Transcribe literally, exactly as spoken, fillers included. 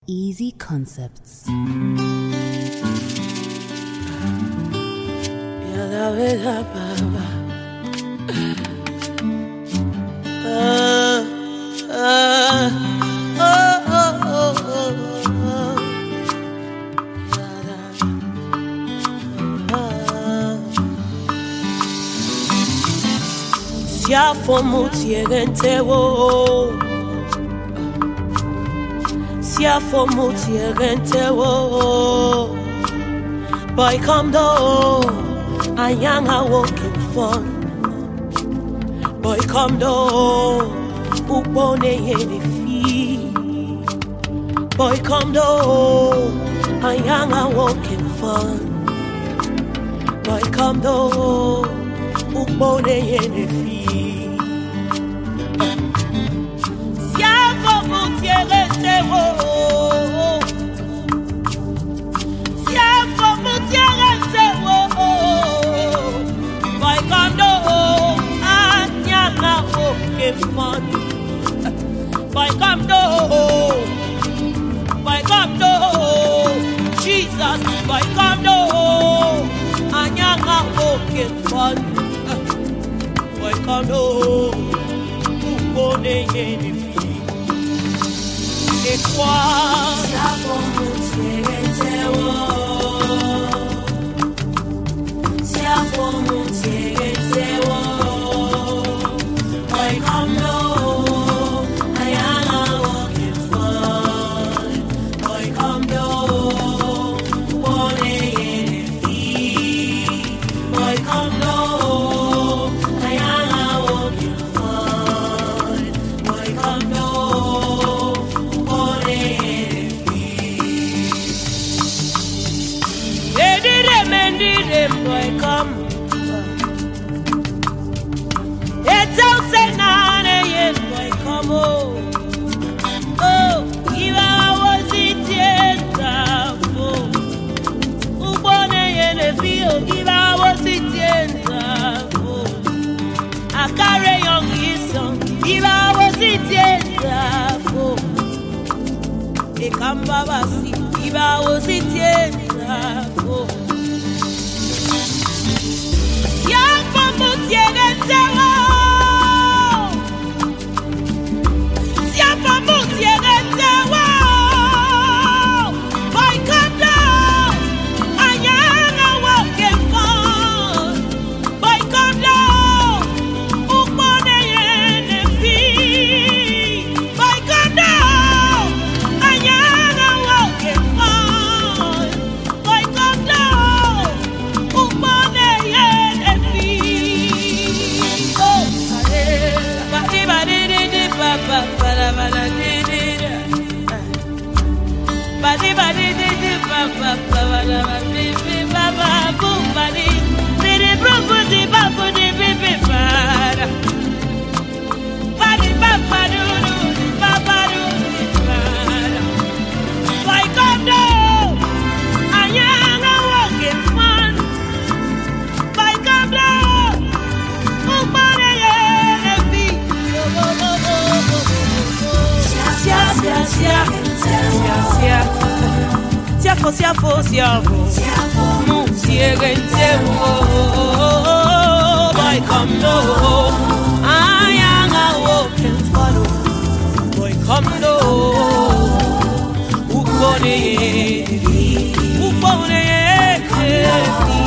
Easy Concepts. Siafo mutiegente wo Siafo mutiegente wo Boy come do Ayanga walking fun Boy come do Upone yene fi Boy come do Ayanga walking fun Boy come do Upone yene fi Siafo mutiegente wo Siafo mutiegente wo Boy come do Anyanga walking fun Boy come do Boy come do Jesus Boy come do Anyanga walking fun Boy come do Upone yene fi Et quoi Siafo mutiegente wo Siafo mutiegente wo Boy come do Ayanga walking fun Boy come do Upone yene fi Boy come do Ayanga walking fun Boy come do Upone yene fi Edire mendire boy come Etel senane yen boy come oh Oh Iba wazitienda oh Upone yene fi oh Iba wazitienda oh Akare young ison Iba wazitienda oh Ekamba basi Iba wazitienda oh Siafo mutiegente wo Siafo mutiegente wo Boy come down Ayanga walking fun Boy come down Upone yene fi Boy come down Ayanga walking fun Boy come down Upone yene fi Oh Badi badi di di ba ba ba la ba la di di da Badi badi di di ba ba ba ba la ba di di ba ba boom badi di di brum bum di ba bu di bi bi ba da Badi ba ba do do di ba ba do di ba da Boy come down Ayanga walking fun Boy come down Upone yene fi Oh oh oh oh oh Sia sia sia Sia sia Siafo siafo siafo Mutiegente wo Boy come do Ayanga walking fun Boy come do Upone yene fi Upone yene fi